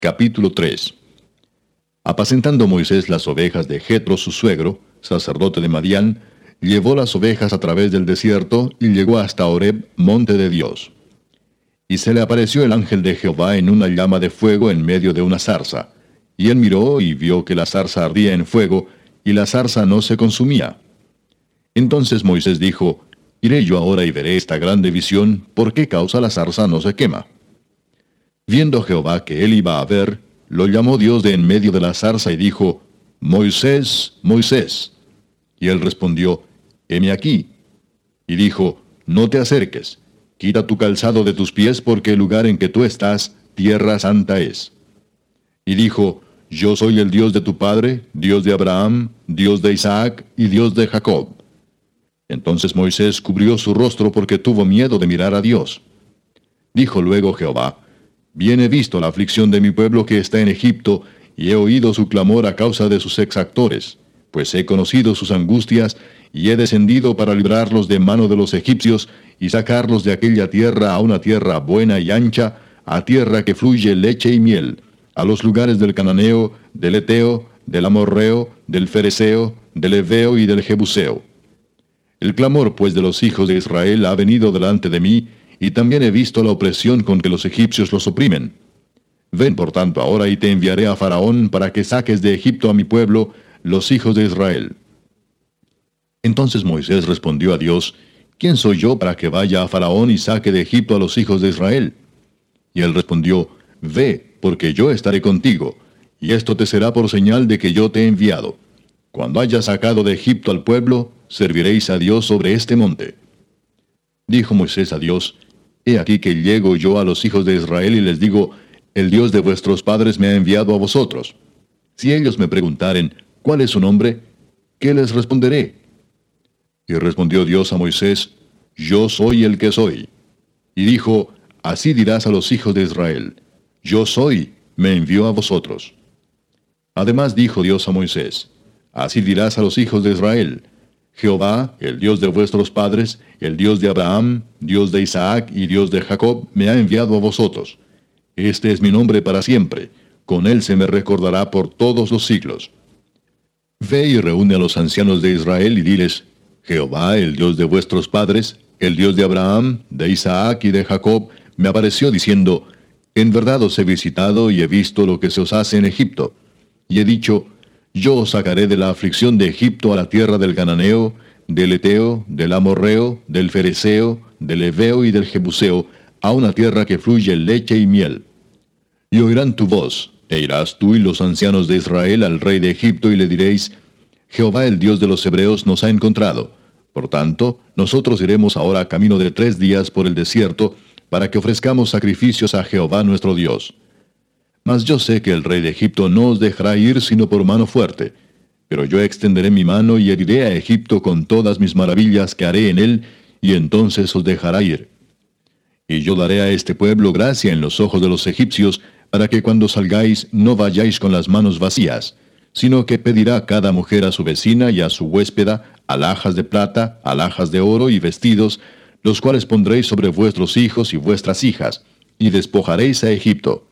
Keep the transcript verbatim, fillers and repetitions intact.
Capítulo tres. Apacentando Moisés las ovejas de Jetro su suegro, sacerdote de Madián, llevó las ovejas a través del desierto y llegó hasta Horeb, monte de Dios. Y se le apareció el ángel de Jehová en una llama de fuego en medio de una zarza. Y él miró y vio que la zarza ardía en fuego, y la zarza no se consumía. Entonces Moisés dijo: Iré yo ahora y veré esta grande visión, ¿por qué causa la zarza no se quema? Viendo Jehová que él iba a ver, lo llamó Dios de en medio de la zarza y dijo: Moisés, Moisés. Y él respondió: Heme aquí. Y dijo: No te acerques, quita tu calzado de tus pies, porque el lugar en que tú estás, tierra santa es. Y dijo: Yo soy el Dios de tu padre, Dios de Abraham, Dios de Isaac y Dios de Jacob. Entonces Moisés cubrió su rostro porque tuvo miedo de mirar a Dios. Dijo luego Jehová: Bien he visto la aflicción de mi pueblo que está en Egipto, y he oído su clamor a causa de sus exactores, pues he conocido sus angustias, y he descendido para librarlos de mano de los egipcios, y sacarlos de aquella tierra a una tierra buena y ancha, a tierra que fluye leche y miel, a los lugares del cananeo, del eteo, del amorreo, del fereceo, del heveo y del jebuseo. El clamor pues de los hijos de Israel ha venido delante de mí, y también he visto la opresión con que los egipcios los oprimen. Ven por tanto ahora y te enviaré a Faraón para que saques de Egipto a mi pueblo, los hijos de Israel. Entonces Moisés respondió a Dios: ¿Quién soy yo para que vaya a Faraón y saque de Egipto a los hijos de Israel? Y él respondió: Ve, porque yo estaré contigo, y esto te será por señal de que yo te he enviado. Cuando hayas sacado de Egipto al pueblo, serviréis a Dios sobre este monte. Dijo Moisés a Dios: He aquí que llego yo a los hijos de Israel y les digo: El Dios de vuestros padres me ha enviado a vosotros. Si ellos me preguntaren: ¿Cuál es su nombre?, ¿qué les responderé? Y respondió Dios a Moisés: Yo soy el que soy. Y dijo: Así dirás a los hijos de Israel: Yo soy, me envió a vosotros. Además dijo Dios a Moisés: Así dirás a los hijos de Israel: Jehová, el Dios de vuestros padres, el Dios de Abraham, Dios de Isaac y Dios de Jacob, me ha enviado a vosotros. Este es mi nombre para siempre, con él se me recordará por todos los siglos. Ve y reúne a los ancianos de Israel y diles: Jehová, el Dios de vuestros padres, el Dios de Abraham, de Isaac y de Jacob, me apareció diciendo: En verdad os he visitado y he visto lo que se os hace en Egipto. Y he dicho: Yo os sacaré de la aflicción de Egipto a la tierra del cananeo, del eteo, del amorreo, del fereceo, del heveo y del jebuseo, a una tierra que fluye leche y miel. Y oirán tu voz, e irás tú y los ancianos de Israel al rey de Egipto y le diréis: Jehová el Dios de los hebreos nos ha encontrado. Por tanto, nosotros iremos ahora camino de tres días por el desierto, para que ofrezcamos sacrificios a Jehová nuestro Dios. Mas yo sé que el rey de Egipto no os dejará ir sino por mano fuerte. Pero yo extenderé mi mano y heriré a Egipto con todas mis maravillas que haré en él, y entonces os dejará ir. Y yo daré a este pueblo gracia en los ojos de los egipcios, para que cuando salgáis no vayáis con las manos vacías, sino que pedirá cada mujer a su vecina y a su huéspeda alhajas de plata, alhajas de oro y vestidos, los cuales pondréis sobre vuestros hijos y vuestras hijas, y despojaréis a Egipto.